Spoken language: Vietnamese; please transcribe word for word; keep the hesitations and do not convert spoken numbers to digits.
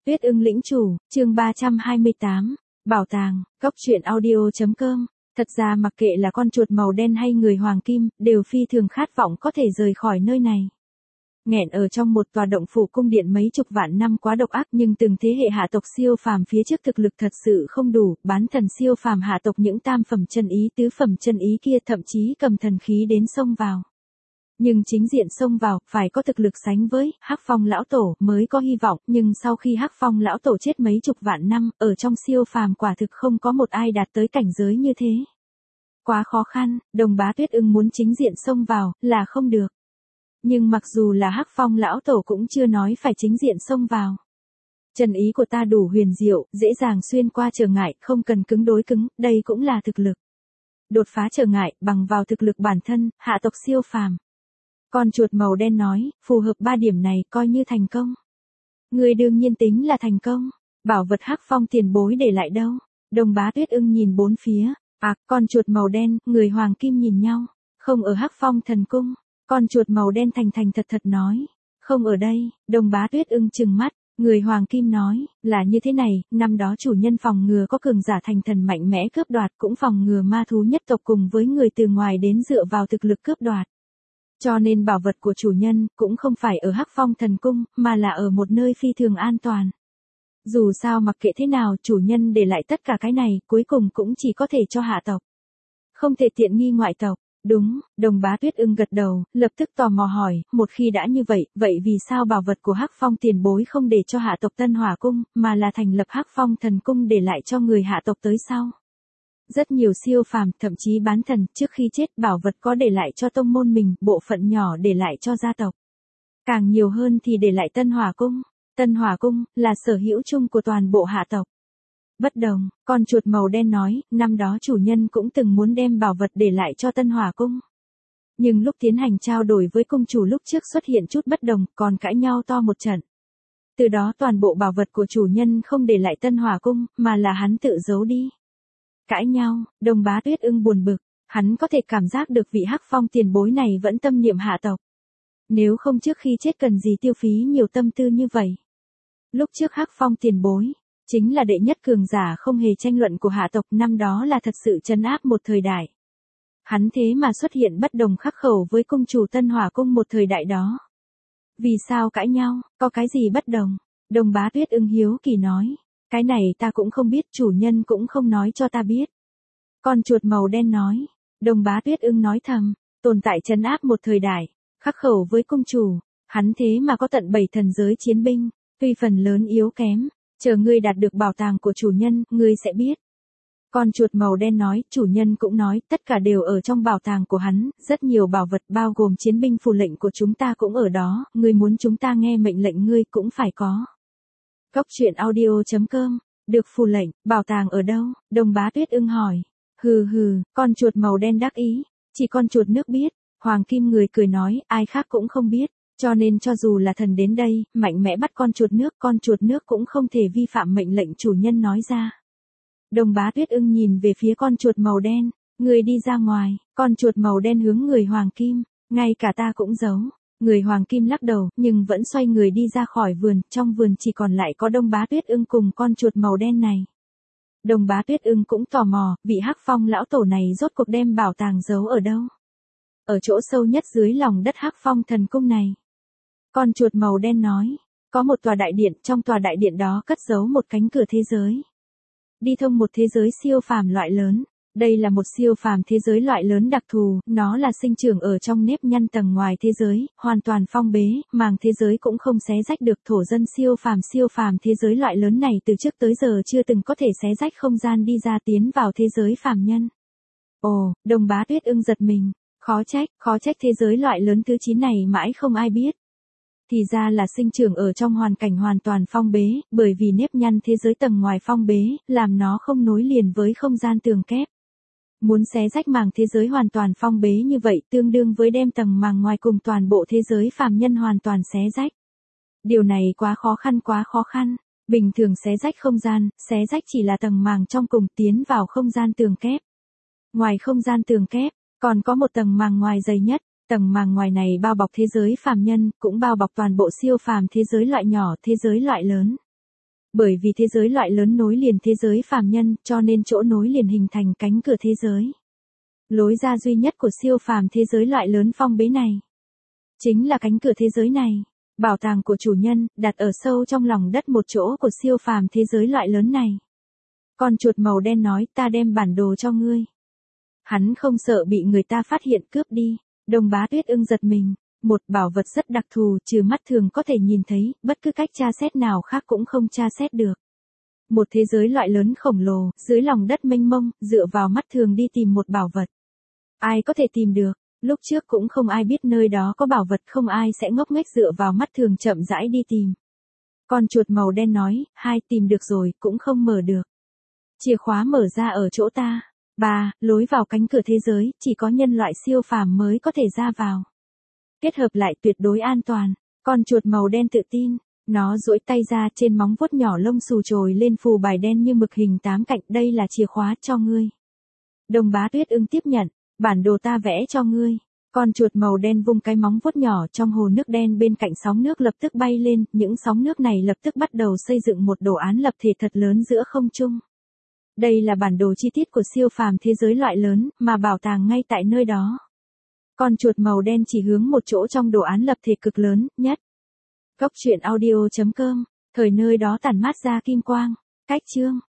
Tuyết ưng lĩnh chủ, chương ba trăm hai mươi tám, Bảo tàng, Cốc truyện audio chấm com. Thật ra mặc kệ là con chuột màu đen hay người hoàng kim, đều phi thường khát vọng có thể rời khỏi nơi này. Nghẹn ở trong một tòa động phủ cung điện mấy chục vạn năm quá độc ác, nhưng từng thế hệ hạ tộc siêu phàm phía trước thực lực thật sự không đủ, bán thần siêu phàm hạ tộc những tam phẩm chân ý tứ phẩm chân ý kia thậm chí cầm thần khí đến xông vào. Nhưng chính diện xông vào, phải có thực lực sánh với Hắc Phong lão tổ mới có hy vọng, nhưng sau khi Hắc Phong lão tổ chết mấy chục vạn năm, ở trong siêu phàm quả thực không có một ai đạt tới cảnh giới như thế. Quá khó khăn, Đồng Bá Tuyết ưng muốn chính diện xông vào, là không được. Nhưng mặc dù là Hắc Phong lão tổ cũng chưa nói phải chính diện xông vào. Chân ý của ta đủ huyền diệu, dễ dàng xuyên qua trở ngại, không cần cứng đối cứng, đây cũng là thực lực. Đột phá trở ngại, bằng vào thực lực bản thân, hạ tộc siêu phàm. Con chuột màu đen nói, phù hợp ba điểm này coi như thành công. Người đương nhiên tính là thành công. Bảo vật Hắc Phong tiền bối để lại đâu? Đồng Bá Tuyết ưng nhìn bốn phía. À, con chuột màu đen, người hoàng kim nhìn nhau. Không ở Hắc Phong thần cung. Con chuột màu đen thành thành thật thật nói. Không ở đây. Đồng Bá Tuyết ưng trừng mắt. Người hoàng kim nói, là như thế này, năm đó chủ nhân phòng ngừa có cường giả thành thần mạnh mẽ cướp đoạt, cũng phòng ngừa ma thú nhất tộc cùng với người từ ngoài đến dựa vào thực lực cướp đoạt. Cho nên bảo vật của chủ nhân cũng không phải ở Hắc Phong thần cung, mà là ở một nơi phi thường an toàn. Dù sao mặc kệ thế nào, chủ nhân để lại tất cả cái này, cuối cùng cũng chỉ có thể cho hạ tộc. Không thể tiện nghi ngoại tộc. Đúng, Đồng Bá Tuyết ưng gật đầu, lập tức tò mò hỏi, một khi đã như vậy, vậy vì sao bảo vật của Hắc Phong tiền bối không để cho hạ tộc Tân Hỏa cung, mà là thành lập Hắc Phong thần cung để lại cho người hạ tộc tới sau? Rất nhiều siêu phàm, thậm chí bán thần, trước khi chết bảo vật có để lại cho tông môn mình, bộ phận nhỏ để lại cho gia tộc. Càng nhiều hơn thì để lại Tân Hỏa cung. Tân Hỏa cung là sở hữu chung của toàn bộ hạ tộc. Bất đồng, con chuột màu đen nói, năm đó chủ nhân cũng từng muốn đem bảo vật để lại cho Tân Hỏa cung. Nhưng lúc tiến hành trao đổi với cung chủ lúc trước xuất hiện chút bất đồng, còn cãi nhau to một trận. Từ đó toàn bộ bảo vật của chủ nhân không để lại Tân Hỏa cung, mà là hắn tự giấu đi. Cãi nhau, Đồng Bá Tuyết ưng buồn bực, hắn có thể cảm giác được vị Hắc Phong tiền bối này vẫn tâm niệm hạ tộc. Nếu không trước khi chết cần gì tiêu phí nhiều tâm tư như vậy. Lúc trước Hắc Phong tiền bối, chính là đệ nhất cường giả không hề tranh luận của hạ tộc, năm đó là thật sự trấn áp một thời đại. Hắn thế mà xuất hiện bất đồng khắc khẩu với cung chủ Tân Hỏa cung một thời đại đó. Vì sao cãi nhau, có cái gì bất đồng? Đồng Bá Tuyết ưng hiếu kỳ nói. Cái này ta cũng không biết, chủ nhân cũng không nói cho ta biết. Con chuột màu đen nói. Đồng Bá Tuyết ưng nói thầm, tồn tại trấn áp một thời đại, khắc khẩu với cung chủ, hắn thế mà có tận bảy thần giới chiến binh, tuy phần lớn yếu kém, chờ ngươi đạt được bảo tàng của chủ nhân, ngươi sẽ biết. Con chuột màu đen nói, chủ nhân cũng nói, tất cả đều ở trong bảo tàng của hắn, rất nhiều bảo vật bao gồm chiến binh phù lệnh của chúng ta cũng ở đó, ngươi muốn chúng ta nghe mệnh lệnh ngươi cũng phải có. Cốc truyện audio chấm com, được phù lệnh, bảo tàng ở đâu? Đồng Bá Tuyết ưng hỏi. Hừ hừ, con chuột màu đen đắc ý, chỉ con chuột nước biết. Hoàng kim người cười nói, ai khác cũng không biết, cho nên cho dù là thần đến đây, mạnh mẽ bắt con chuột nước, con chuột nước cũng không thể vi phạm mệnh lệnh chủ nhân nói ra. Đồng Bá Tuyết ưng nhìn về phía con chuột màu đen, người đi ra ngoài, con chuột màu đen hướng người hoàng kim, ngay cả ta cũng giấu. Người hoàng kim lắc đầu, nhưng vẫn xoay người đi ra khỏi vườn, trong vườn chỉ còn lại có Đồng Bá Tuyết ưng cùng con chuột màu đen này. Đồng Bá Tuyết ưng cũng tò mò, vị Hắc Phong lão tổ này rốt cuộc đem bảo tàng giấu ở đâu? Ở chỗ sâu nhất dưới lòng đất Hắc Phong thần cung này. Con chuột màu đen nói, có một tòa đại điện, trong tòa đại điện đó cất giấu một cánh cửa thế giới. Đi thông một thế giới siêu phàm loại lớn. Đây là một siêu phàm thế giới loại lớn đặc thù, nó là sinh trưởng ở trong nếp nhăn tầng ngoài thế giới, hoàn toàn phong bế, màng thế giới cũng không xé rách được. Thổ dân siêu phàm siêu phàm thế giới loại lớn này từ trước tới giờ chưa từng có thể xé rách không gian đi ra tiến vào thế giới phàm nhân. Ồ, Đồng Bá Tuyết ưng giật mình, khó trách, khó trách thế giới loại lớn thứ chín này mãi không ai biết. Thì ra là sinh trưởng ở trong hoàn cảnh hoàn toàn phong bế, bởi vì nếp nhăn thế giới tầng ngoài phong bế, làm nó không nối liền với không gian tường kép. Muốn xé rách màng thế giới hoàn toàn phong bế như vậy tương đương với đem tầng màng ngoài cùng toàn bộ thế giới phàm nhân hoàn toàn xé rách. Điều này quá khó khăn quá khó khăn. Bình thường xé rách không gian, xé rách chỉ là tầng màng trong cùng tiến vào không gian tường kép. Ngoài không gian tường kép, còn có một tầng màng ngoài dày nhất. Tầng màng ngoài này bao bọc thế giới phàm nhân, cũng bao bọc toàn bộ siêu phàm thế giới loại nhỏ, thế giới loại lớn. Bởi vì thế giới loại lớn nối liền thế giới phàm nhân, cho nên chỗ nối liền hình thành cánh cửa thế giới. Lối ra duy nhất của siêu phàm thế giới loại lớn phong bế này, chính là cánh cửa thế giới này. Bảo tàng của chủ nhân, đặt ở sâu trong lòng đất một chỗ của siêu phàm thế giới loại lớn này. Con chuột màu đen nói, ta đem bản đồ cho ngươi. Hắn không sợ bị người ta phát hiện cướp đi. Đồng Bá Tuyết ưng giật mình. Một bảo vật rất đặc thù, trừ mắt thường có thể nhìn thấy, bất cứ cách tra xét nào khác cũng không tra xét được. Một thế giới loại lớn khổng lồ, dưới lòng đất mênh mông, dựa vào mắt thường đi tìm một bảo vật. Ai có thể tìm được? Lúc trước cũng không ai biết nơi đó có bảo vật, không ai sẽ ngốc nghếch dựa vào mắt thường chậm rãi đi tìm. Con chuột màu đen nói, hai, tìm được rồi, cũng không mở được. Chìa khóa mở ra ở chỗ ta. Ba, lối vào cánh cửa thế giới, chỉ có nhân loại siêu phàm mới có thể ra vào. Kết hợp lại tuyệt đối an toàn. Con chuột màu đen tự tin. Nó duỗi tay ra, trên móng vuốt nhỏ lông xù trồi lên phù bài đen như mực hình tám cạnh, đây là chìa khóa cho ngươi. Đồng Bá Tuyết ưng tiếp nhận. Bản đồ ta vẽ cho ngươi. Con chuột màu đen vung cái móng vuốt nhỏ trong hồ nước đen bên cạnh sóng nước lập tức bay lên, những sóng nước này lập tức bắt đầu xây dựng một đồ án lập thể thật lớn giữa không trung. Đây là bản đồ chi tiết của siêu phàm thế giới loại lớn, mà bảo tàng ngay tại nơi đó. Con chuột màu đen chỉ hướng một chỗ trong đồ án lập thể cực lớn, nhất. Góc truyện audio chấm com, thời nơi đó tản mát ra kim quang. Cách chương.